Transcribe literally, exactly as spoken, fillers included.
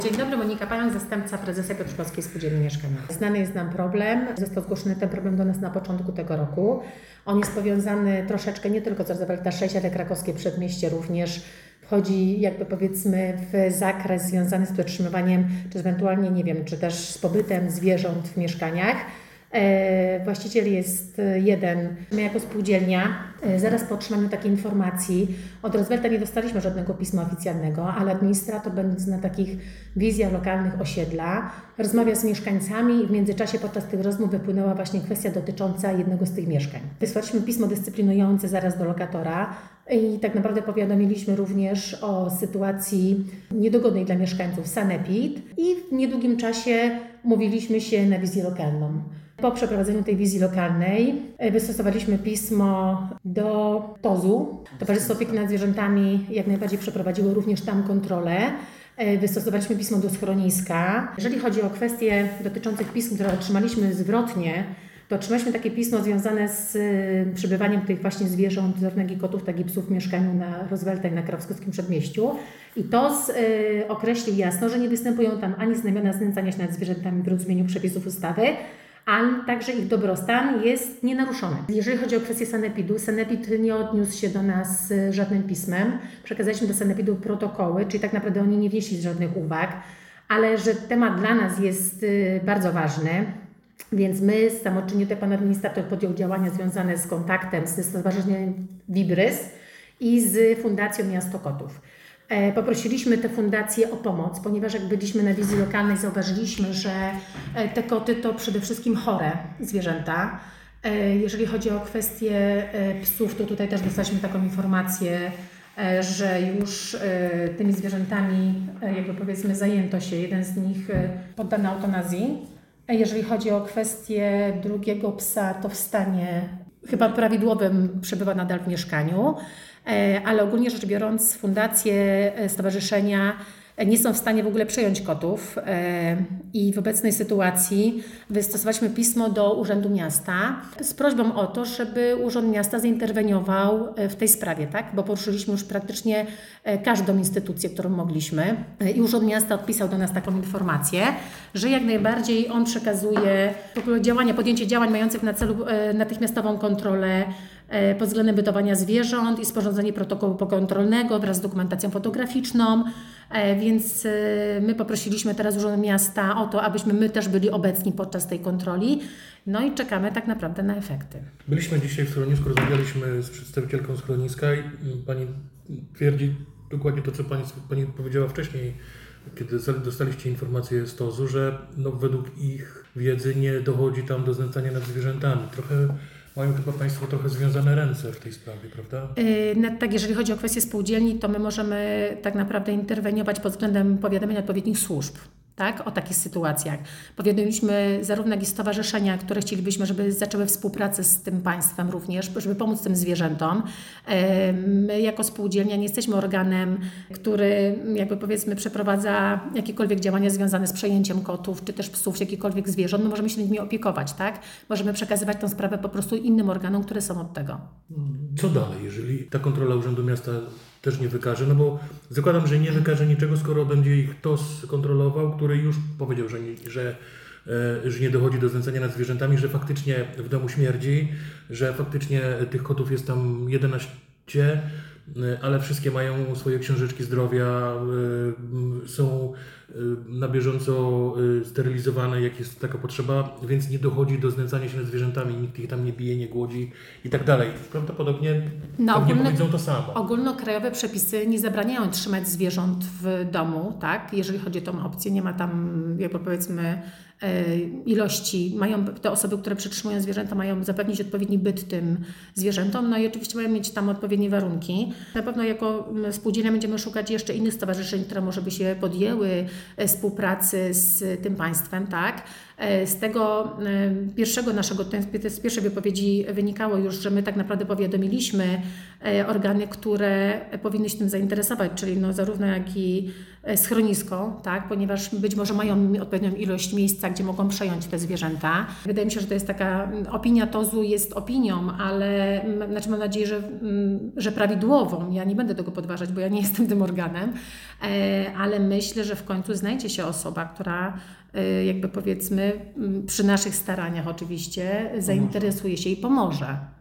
Dzień dobry, Monika Pająk, zastępca prezesa Piotrkowskiej Spółdzielni Mieszkaniowej. Znany jest nam problem, został zgłoszony ten problem do nas na początku tego roku. On jest powiązany troszeczkę nie tylko z Roosevelta sześć, ale Krakowskie Przedmieście również wchodzi jakby powiedzmy w zakres związany z przetrzymywaniem, czy ewentualnie nie wiem, czy też z pobytem zwierząt w mieszkaniach. E, właściciel jest jeden. My jako spółdzielnia e, zaraz po otrzymaniu takiej informacji od Roosevelta nie dostaliśmy żadnego pisma oficjalnego, ale administrator, będąc na takich wizjach lokalnych osiedla, rozmawia z mieszkańcami i w międzyczasie podczas tych rozmów wypłynęła właśnie kwestia dotycząca jednego z tych mieszkań. Wysłaliśmy pismo dyscyplinujące zaraz do lokatora i tak naprawdę powiadomiliśmy również o sytuacji niedogodnej dla mieszkańców sanepid i w niedługim czasie umówiliśmy się na wizję lokalną. Po przeprowadzeniu tej wizji lokalnej wystosowaliśmy pismo do tozu. Towarzystwo Opieki nad Zwierzętami jak najbardziej przeprowadziło również tam kontrolę. Wystosowaliśmy pismo do schroniska. Jeżeli chodzi o kwestie dotyczące pism, które otrzymaliśmy zwrotnie, to otrzymaliśmy takie pismo związane z przebywaniem tych właśnie zwierząt, zarówno jak i kotów, tak i psów w mieszkaniu na Roosevelta i na Krakowskim Przedmieściu. I to z, y, określił jasno, że nie występują tam ani znamiona znęcania się nad zwierzętami w rozumieniu przepisów ustawy, ani także ich dobrostan jest nienaruszony. Jeżeli chodzi o kwestię sanepidu, sanepid nie odniósł się do nas żadnym pismem. Przekazaliśmy do sanepidu protokoły, czyli tak naprawdę oni nie wnieśli żadnych uwag, ale że temat dla nas jest y, bardzo ważny. Więc my z samoczynnie pan administrator podjął działania związane z kontaktem z Stowarzyszeniem Wibrys i z Fundacją Miasto Kotów. E, poprosiliśmy tę fundację o pomoc, ponieważ jak byliśmy na wizji lokalnej, zauważyliśmy, że e, te koty to przede wszystkim chore zwierzęta. E, jeżeli chodzi o kwestię e, psów, to tutaj też dostaliśmy taką informację, e, że już e, tymi zwierzętami e, jakby powiedzmy zajęto się. Jeden z nich e, poddany eutanazji. Jeżeli chodzi o kwestię drugiego psa, to w stanie chyba prawidłowym przebywa nadal w mieszkaniu, ale ogólnie rzecz biorąc fundacje, stowarzyszenia nie są w stanie w ogóle przejąć kotów i w obecnej sytuacji wystosowaliśmy pismo do Urzędu Miasta z prośbą o to, żeby Urząd Miasta zainterweniował w tej sprawie, tak? Bo poruszyliśmy już praktycznie każdą instytucję, którą mogliśmy i Urząd Miasta odpisał do nas taką informację, że jak najbardziej on przekazuje w ogóle działania, podjęcie działań mających na celu natychmiastową kontrolę pod względem bytowania zwierząt i sporządzenie protokołu pokontrolnego wraz z dokumentacją fotograficzną, więc my poprosiliśmy teraz Urząd Miasta o to, abyśmy my też byli obecni podczas tej kontroli, no i czekamy tak naprawdę na efekty. Byliśmy dzisiaj w schronisku, rozmawialiśmy z przedstawicielką schroniska i pani twierdzi dokładnie to, co pani, pani powiedziała wcześniej, kiedy dostaliście informację z tozu, że no, według ich wiedzy nie dochodzi tam do znęcania nad zwierzętami. Trochę mają chyba Państwo trochę związane ręce w tej sprawie, prawda? Yy, tak, jeżeli chodzi o kwestię spółdzielni, to my możemy tak naprawdę interweniować pod względem powiadomienia odpowiednich służb, tak, o takich sytuacjach. Powiadomiliśmy zarówno jak i stowarzyszenia, które chcielibyśmy, żeby zaczęły współpracę z tym państwem również, żeby pomóc tym zwierzętom. My jako spółdzielnia nie jesteśmy organem, który jakby powiedzmy przeprowadza jakiekolwiek działania związane z przejęciem kotów, czy też psów, czy jakichkolwiek zwierząt. My możemy się nimi opiekować, tak? Możemy przekazywać tę sprawę po prostu innym organom, które są od tego. Co dalej, jeżeli ta kontrola Urzędu Miasta też nie wykaże? No bo zakładam, że nie wykaże niczego, skoro będzie ich T O S kontrolował, który już powiedział, że nie, że, e, że nie dochodzi do znęcania nad zwierzętami, że faktycznie w domu śmierdzi, że faktycznie tych kotów jest tam jedenaście, ale wszystkie mają swoje książeczki zdrowia, e, są na bieżąco sterylizowane, jak jest taka potrzeba, więc nie dochodzi do znęcania się nad zwierzętami, nikt ich tam nie bije, nie głodzi i tak dalej. Prawdopodobnie no, pewnie ogólne, powiedzą to samo. Ogólnokrajowe przepisy nie zabraniają trzymać zwierząt w domu, tak? Jeżeli chodzi o tą opcję, nie ma tam, jakby powiedzmy, ilości, mają te osoby, które przetrzymują zwierzęta, mają zapewnić odpowiedni byt tym zwierzętom, no i oczywiście mają mieć tam odpowiednie warunki. Na pewno jako spółdzielnia będziemy szukać jeszcze innych stowarzyszeń, które może by się podjęły współpracy z tym państwem, tak? Z tego pierwszego naszego, z pierwszej wypowiedzi wynikało już, że my tak naprawdę powiadomiliśmy organy, które powinny się tym zainteresować, czyli no zarówno jak i schronisko, tak, ponieważ być może mają odpowiednią ilość miejsca, gdzie mogą przejąć te zwierzęta. Wydaje mi się, że to jest taka opinia T O Z-u jest opinią, ale znaczy mam nadzieję, że, że prawidłową. Ja nie będę tego podważać, bo ja nie jestem tym organem, ale myślę, że w końcu znajdzie się osoba, która jakby powiedzmy przy naszych staraniach oczywiście zainteresuje się i pomoże.